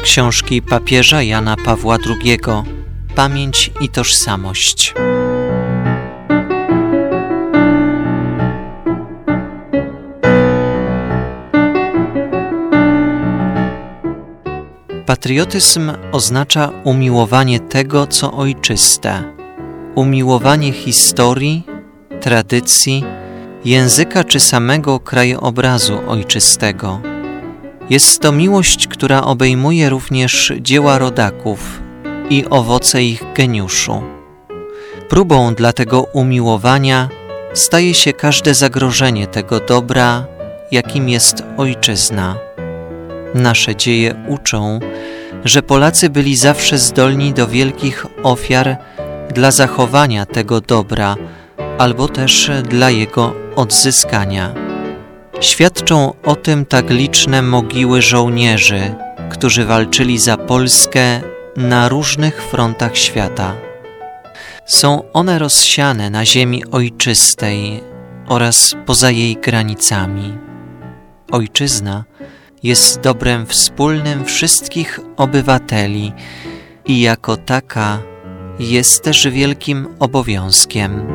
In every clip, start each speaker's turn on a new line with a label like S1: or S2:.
S1: książki papieża Jana Pawła II. Pamięć i tożsamość. Patriotyzm oznacza umiłowanie tego, co ojczyste, umiłowanie historii, tradycji, języka czy samego krajobrazu ojczystego. Jest to miłość, która obejmuje również dzieła rodaków i owoce ich geniuszu. Próbą dla tego umiłowania staje się każde zagrożenie tego dobra, jakim jest ojczyzna. Nasze dzieje uczą, że Polacy byli zawsze zdolni do wielkich ofiar dla zachowania tego dobra, albo też dla jego odzyskania. Świadczą o tym tak liczne mogiły żołnierzy, którzy walczyli za Polskę na różnych frontach świata. Są one rozsiane na ziemi ojczystej oraz poza jej granicami. Ojczyzna jest dobrem wspólnym wszystkich obywateli i jako taka jest też wielkim obowiązkiem.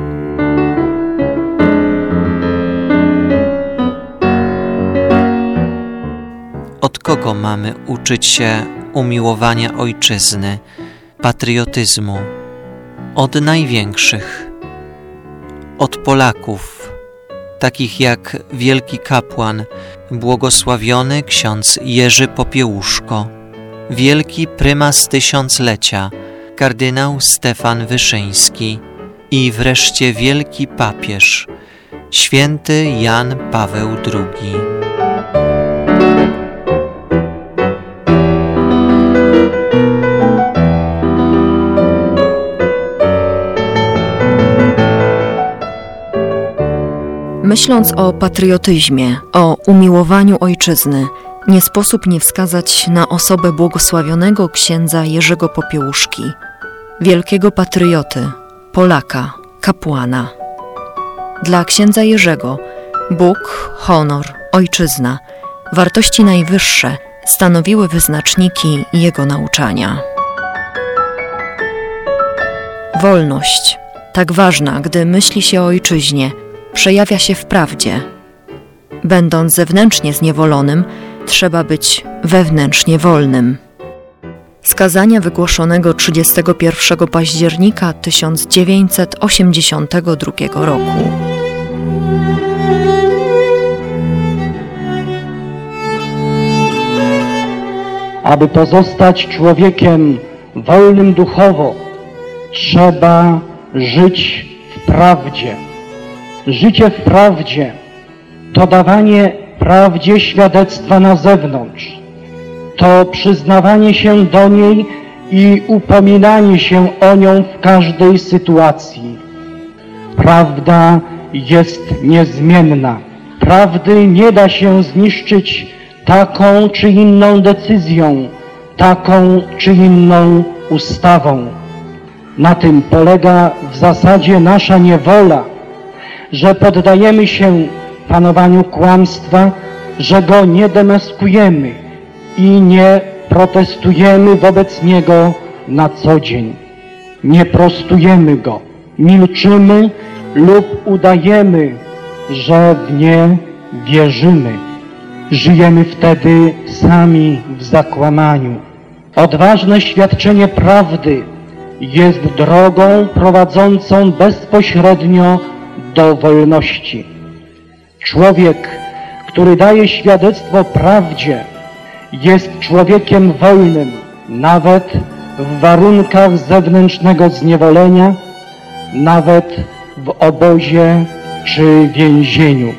S1: Od kogo mamy uczyć się umiłowania ojczyzny, patriotyzmu? Od największych, od Polaków, takich jak wielki kapłan, błogosławiony ksiądz Jerzy Popiełuszko, wielki prymas tysiąclecia, kardynał Stefan Wyszyński i wreszcie wielki papież, święty Jan Paweł II.
S2: Myśląc o patriotyzmie, o umiłowaniu ojczyzny, nie sposób nie wskazać na osobę błogosławionego księdza Jerzego Popiełuszki, wielkiego patrioty, Polaka, kapłana. Dla księdza Jerzego Bóg, honor, ojczyzna, wartości najwyższe stanowiły wyznaczniki jego nauczania. Wolność, tak ważna, gdy myśli się o ojczyźnie, przejawia się w prawdzie. Będąc zewnętrznie zniewolonym, trzeba być wewnętrznie wolnym. Z kazania wygłoszonego 31 października 1982 roku.
S3: Aby pozostać człowiekiem wolnym duchowo, trzeba żyć w prawdzie. Życie w prawdzie to dawanie prawdzie świadectwa na zewnątrz, to przyznawanie się do niej i upominanie się o nią w każdej sytuacji. Prawda jest niezmienna. Prawdy nie da się zniszczyć taką czy inną decyzją, taką czy inną ustawą. Na tym polega w zasadzie nasza niewola, że poddajemy się panowaniu kłamstwa, że go nie demaskujemy i nie protestujemy wobec niego na co dzień. Nie prostujemy go, milczymy lub udajemy, że w nie wierzymy. Żyjemy wtedy sami w zakłamaniu. Odważne świadczenie prawdy jest drogą prowadzącą bezpośrednio do wolności. Człowiek, który daje świadectwo prawdzie, jest człowiekiem wolnym, nawet w warunkach zewnętrznego zniewolenia, nawet w obozie czy więzieniu.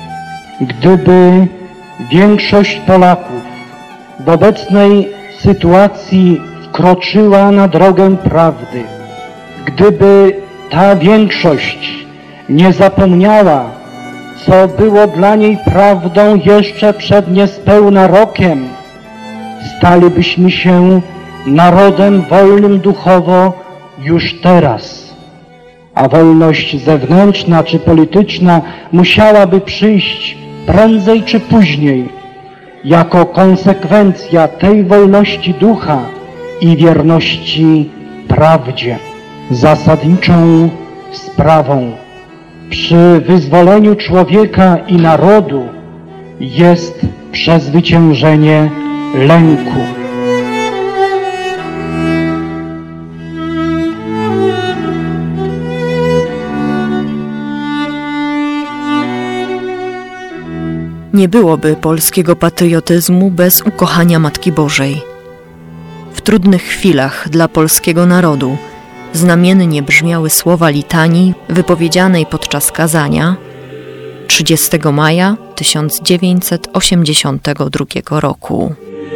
S3: Gdyby większość Polaków w obecnej sytuacji wkroczyła na drogę prawdy, gdyby ta większość nie zapomniała, co było dla niej prawdą jeszcze przed niespełna rokiem, stalibyśmy się narodem wolnym duchowo już teraz. A wolność zewnętrzna czy polityczna musiałaby przyjść prędzej czy później. jako konsekwencja tej wolności ducha i wierności prawdzie. Zasadniczą sprawą przy wyzwoleniu człowieka i narodu jest przezwyciężenie lęku.
S2: Nie byłoby polskiego patriotyzmu bez ukochania Matki Bożej. W trudnych chwilach dla polskiego narodu znamiennie brzmiały słowa litanii wypowiedzianej podczas kazania 30 maja 1982 roku.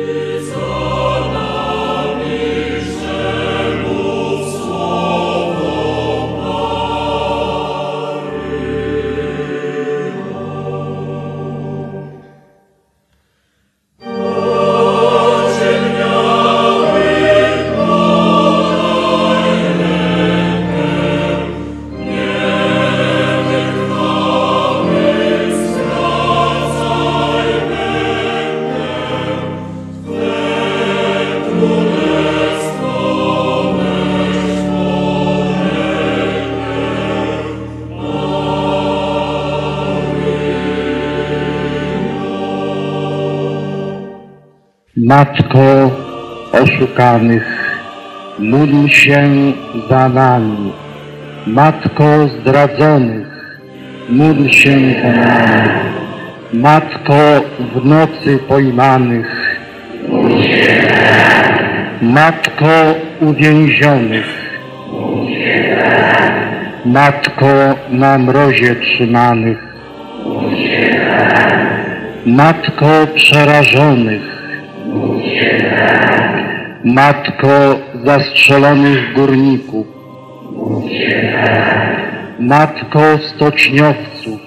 S4: Matko oszukanych, módl się za nami. Matko zdradzonych, módl się za nami. Matko w nocy pojmanych, Matko uwięzionych, Matko na mrozie trzymanych, Matko przerażonych, Matko zastrzelonych górników, Matko stoczniowców,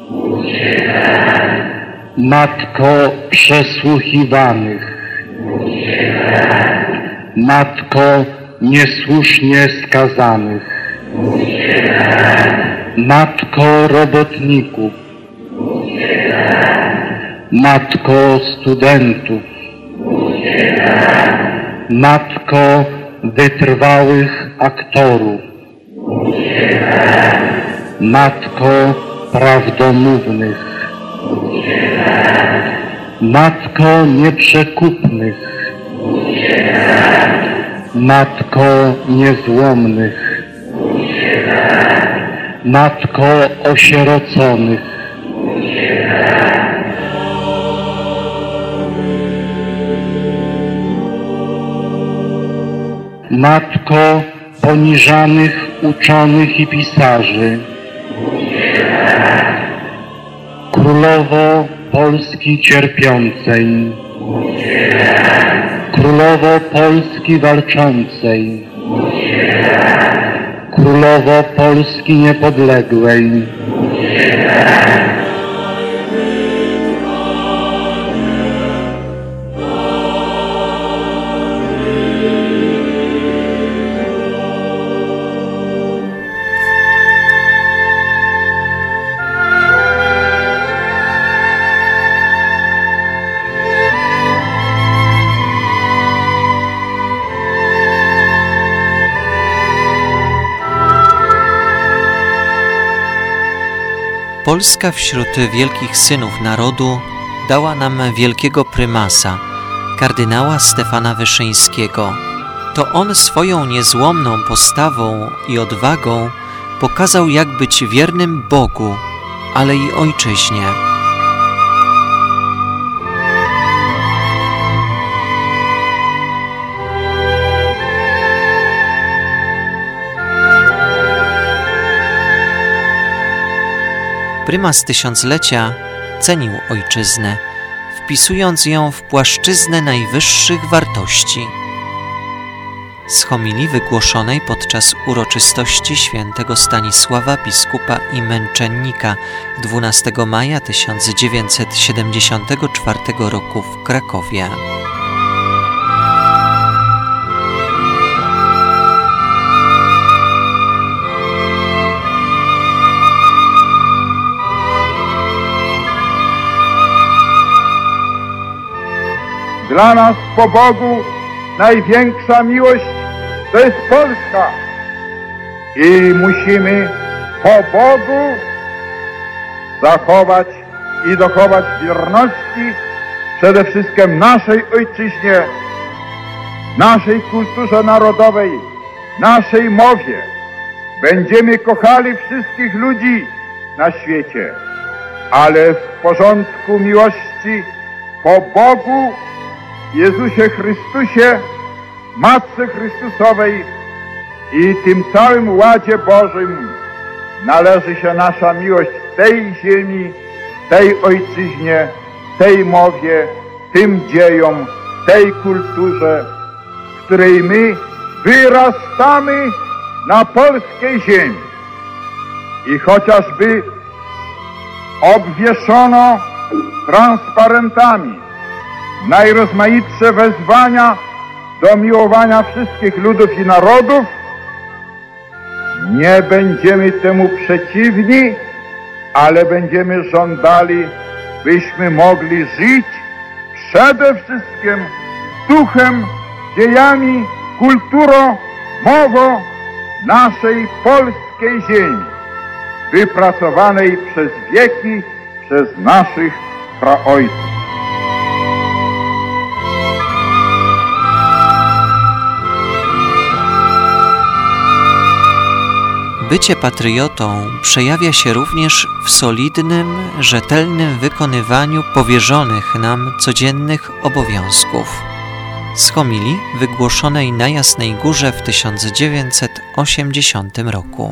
S4: Matko przesłuchiwanych, Matko niesłusznie skazanych, Matko robotników, Matko studentów, Matko wytrwałych aktorów, Matko prawdomównych, Matko nieprzekupnych, Matko niezłomnych, Matko osieroconych, Matko poniżanych uczonych i pisarzy, Królowo Polski cierpiącej, Królowo Polski walczącej, Królowo Polski niepodległej,
S1: Polska wśród wielkich synów narodu dała nam wielkiego prymasa, kardynała Stefana Wyszyńskiego. To on swoją niezłomną postawą i odwagą pokazał, jak być wiernym Bogu, ale i ojczyźnie. Prymas tysiąclecia cenił ojczyznę, wpisując ją w płaszczyznę najwyższych wartości. Z homilii wygłoszonej podczas uroczystości świętego Stanisława, biskupa i męczennika 12 maja 1974 roku w Krakowie.
S5: Dla nas po Bogu największa miłość to jest Polska. I musimy po Bogu zachować i dochować wierności przede wszystkim naszej ojczyźnie, naszej kulturze narodowej, naszej mowie. Będziemy kochali wszystkich ludzi na świecie, ale w porządku miłości po Bogu, Jezusie Chrystusie, Matce Chrystusowej i tym całym ładzie Bożym należy się nasza miłość tej ziemi, tej ojczyźnie, tej mowie, tym dziejom, tej kulturze, w której my wyrastamy na polskiej ziemi. I chociażby obwieszono transparentami najrozmaitsze wezwania do miłowania wszystkich ludów i narodów, nie będziemy temu przeciwni, ale będziemy żądali, byśmy mogli żyć przede wszystkim duchem, dziejami, kulturą, mową naszej polskiej ziemi, wypracowanej przez wieki przez naszych praojców.
S1: Bycie patriotą przejawia się również w solidnym, rzetelnym wykonywaniu powierzonych nam codziennych obowiązków. Z homilii wygłoszonej na Jasnej Górze w 1980 roku.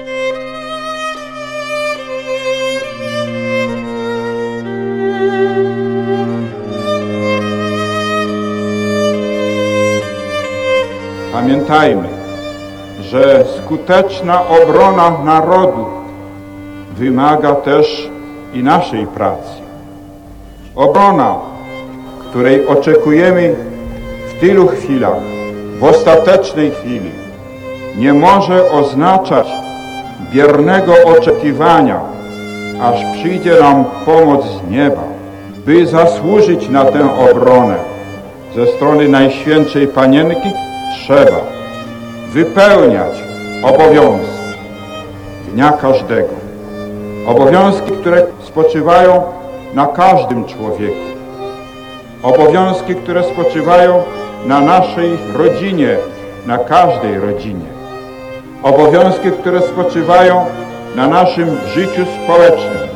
S5: Pamiętajmy, że skuteczna obrona narodu wymaga też i naszej pracy. Obrona, której oczekujemy w tylu chwilach, w ostatecznej chwili, nie może oznaczać biernego oczekiwania, aż przyjdzie nam pomoc z nieba. By zasłużyć na tę obronę ze strony Najświętszej Panienki, trzeba wypełniać obowiązki dnia każdego. Obowiązki, które spoczywają na każdym człowieku. Obowiązki, które spoczywają na naszej rodzinie, na każdej rodzinie. Obowiązki, które spoczywają na naszym życiu społecznym,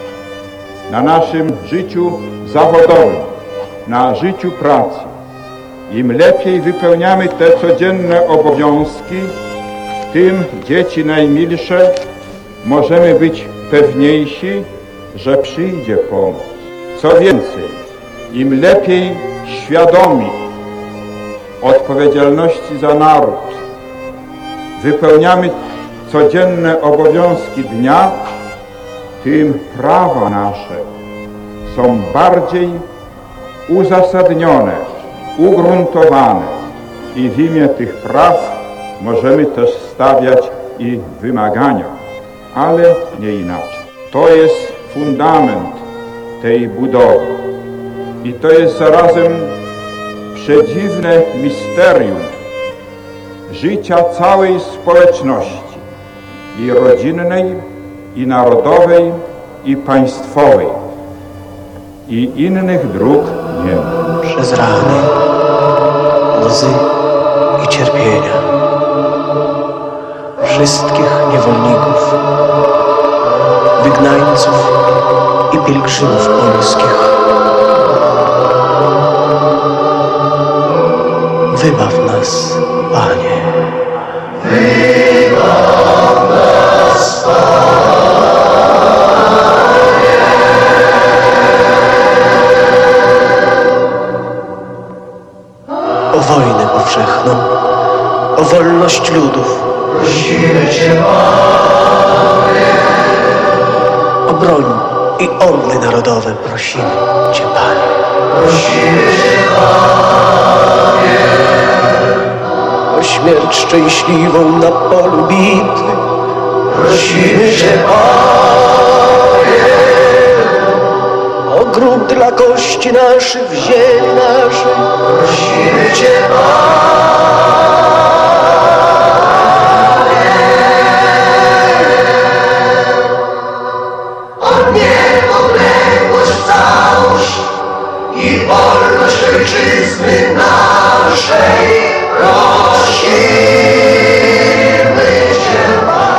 S5: na naszym życiu zawodowym, na życiu pracy. Im lepiej wypełniamy te codzienne obowiązki, tym dzieci najmilsze możemy być pewniejsi, że przyjdzie pomoc. Co więcej, im lepiej świadomi odpowiedzialności za naród wypełniamy codzienne obowiązki dnia, tym prawa nasze są bardziej uzasadnione, ugruntowane i w imię tych praw możemy też stawiać i wymagania, ale nie inaczej. To jest fundament tej budowy i to jest zarazem przedziwne misterium życia całej społeczności i rodzinnej, i narodowej, i państwowej, i innych dróg nie ma.
S6: Przez rany, łzy i cierpienia wszystkich niewolników, wygnańców i pielgrzymów polskich. Wybaw nas, Panie. Wybaw nas, o wojnę powszechną, o wolność ludów. Prosimy Cię, Panie. O broń i orły narodowe prosimy Cię, Panie. Prosimy Cię, Panie. O śmierć szczęśliwą na polu bitwy prosimy Cię, Panie. O grób dla kości naszych w ziemi naszej. Prosimy Cię, o niepodległość całość i wolność ojczyzny naszej prosimy Cię,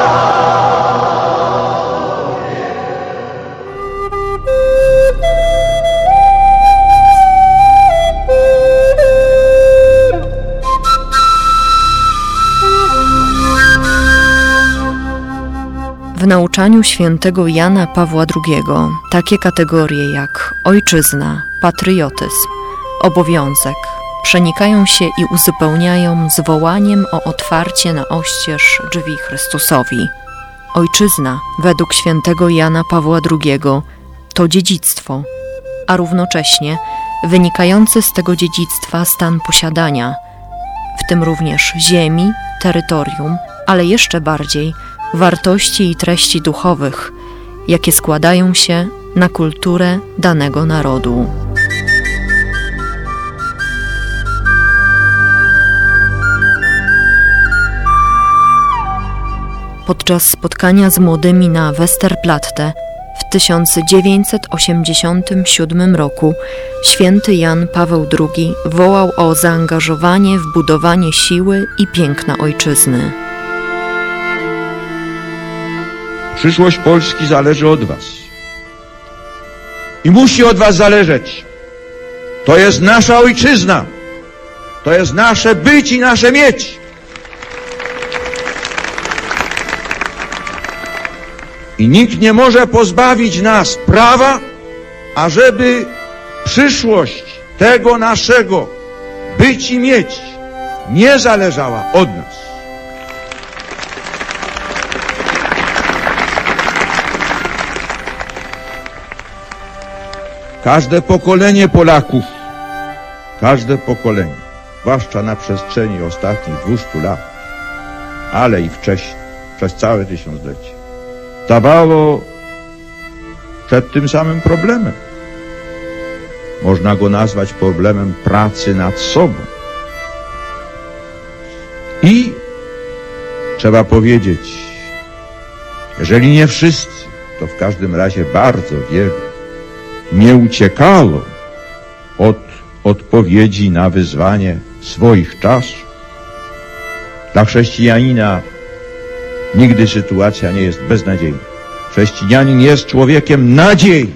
S2: W nauczaniu świętego Jana Pawła II takie kategorie jak ojczyzna, patriotyzm, obowiązek przenikają się i uzupełniają zwołaniem o otwarcie na oścież drzwi Chrystusowi. Ojczyzna, według świętego Jana Pawła II, to dziedzictwo, a równocześnie wynikający z tego dziedzictwa stan posiadania, w tym również ziemi, terytorium, ale jeszcze bardziej wartości i treści duchowych, jakie składają się na kulturę danego narodu. Podczas spotkania z młodymi na Westerplatte w 1987 roku święty Jan Paweł II wołał o zaangażowanie w budowanie siły i piękna ojczyzny.
S7: Przyszłość Polski zależy od was. I musi od was zależeć. To jest nasza ojczyzna. To jest nasze być i nasze mieć. I nikt nie może pozbawić nas prawa, ażeby przyszłość tego naszego być i mieć nie zależała od nas. Każde pokolenie Polaków, każde pokolenie, zwłaszcza na przestrzeni ostatnich 200 lat, ale i wcześniej, przez całe tysiąclecie, stawało przed tym samym problemem. Można go nazwać problemem pracy nad sobą. I trzeba powiedzieć, jeżeli nie wszyscy, to w każdym razie bardzo wielu nie uciekało od odpowiedzi na wyzwanie swoich czasów. Dla chrześcijanina nigdy sytuacja nie jest beznadziejna. Chrześcijanin jest człowiekiem nadziei.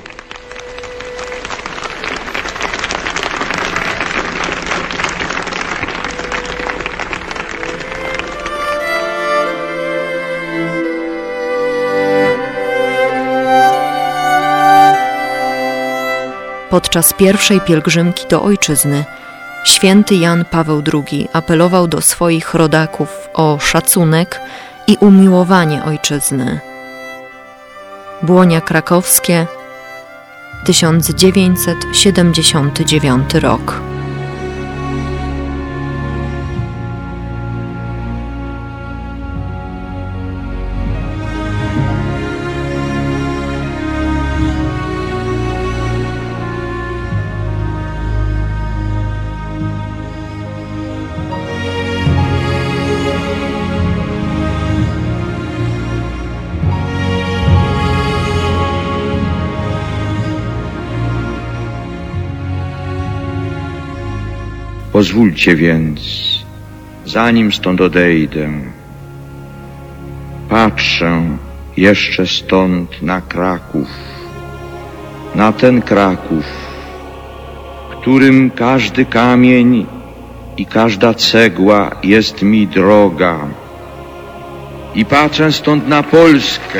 S2: Podczas pierwszej pielgrzymki do ojczyzny święty Jan Paweł II apelował do swoich rodaków o szacunek i umiłowanie ojczyzny. Błonia Krakowskie, 1979 rok.
S7: Pozwólcie więc, zanim stąd odejdę, patrzę jeszcze stąd na Kraków, na ten Kraków, którym każdy kamień i każda cegła jest mi droga. I patrzę stąd na Polskę.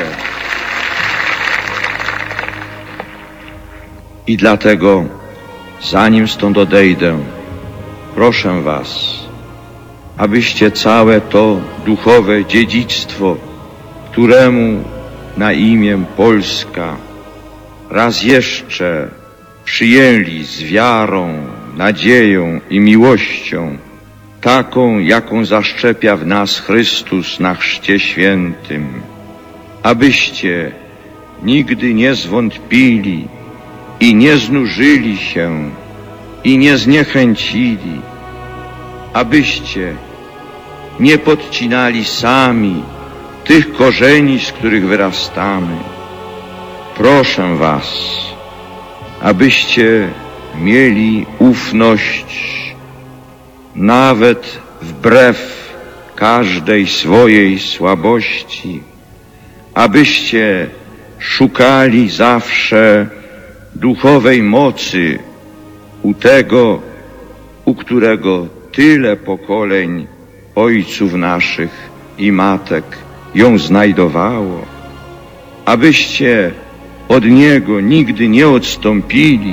S7: I dlatego, zanim stąd odejdę, proszę was, abyście całe to duchowe dziedzictwo, któremu na imię Polska, raz jeszcze przyjęli z wiarą, nadzieją i miłością, taką, jaką zaszczepia w nas Chrystus na Chrzcie Świętym, abyście nigdy nie zwątpili i nie znużyli się i nie zniechęcili, abyście nie podcinali sami tych korzeni, z których wyrastamy. Proszę was, abyście mieli ufność nawet wbrew każdej swojej słabości, abyście szukali zawsze duchowej mocy u tego, u którego tyle pokoleń ojców naszych i matek ją znajdowało, abyście od Niego nigdy nie odstąpili.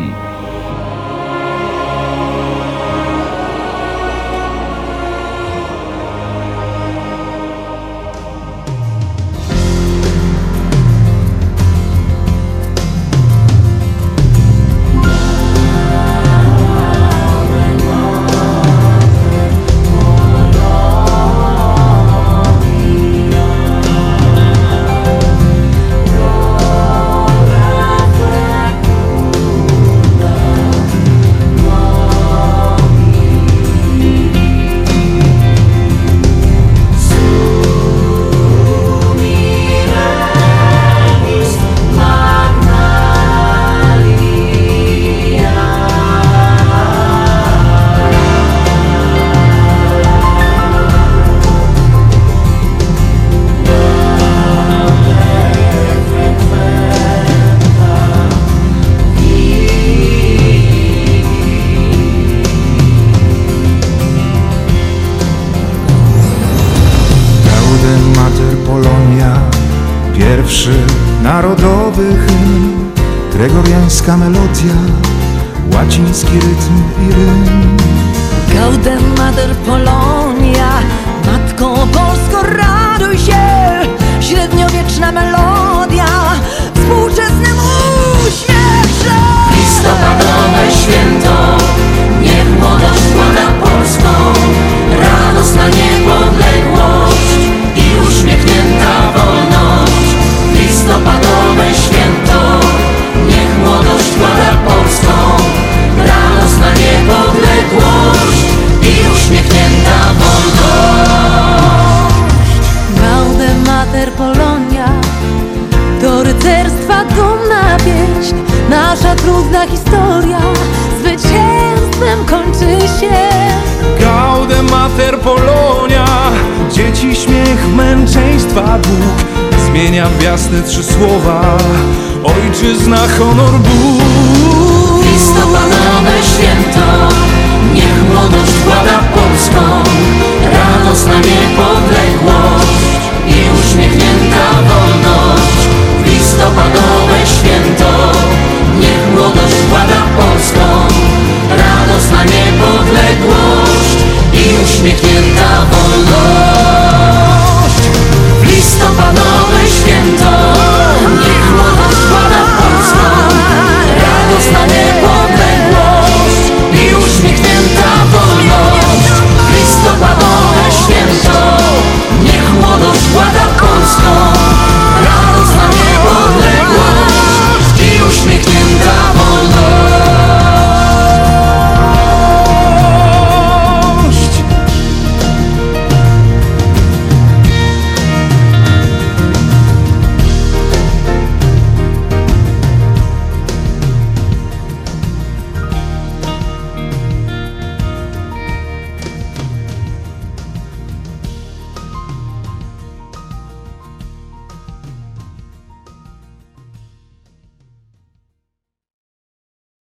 S8: Pierwszy narodowy hymn, gregoriańska melodia, łaciński rytm i rym.
S9: Gaudem Mater Polonia, Matko Polsko, raduj się! Średniowieczna melodia, współczesnym uśmiech.
S10: Listopadowe święto, niech młodość władza Polską, radosna niepodległość i uśmiechnięta wolność. Listopadowe święto, niech młodość władza Polską, radosna niepodległość i uśmiechnięta wolność.
S9: Gaudem Mater Polonia, to rycerstwa dumna pieśń, nasza trudna historia zwycięstwem kończy się.
S8: Gaudem Mater Polonia, dzieci śmiech męczeństwa Bóg zmienia w jasne trzy słowa: ojczyzna, honor, Bóg.
S10: Listopadowe święto, niech młodość władza Polską, radosna niepodległość i uśmiechnięta wolność. Listopadowe święto, niech młodość władza Polską, radosna niepodległość i uśmiechnięta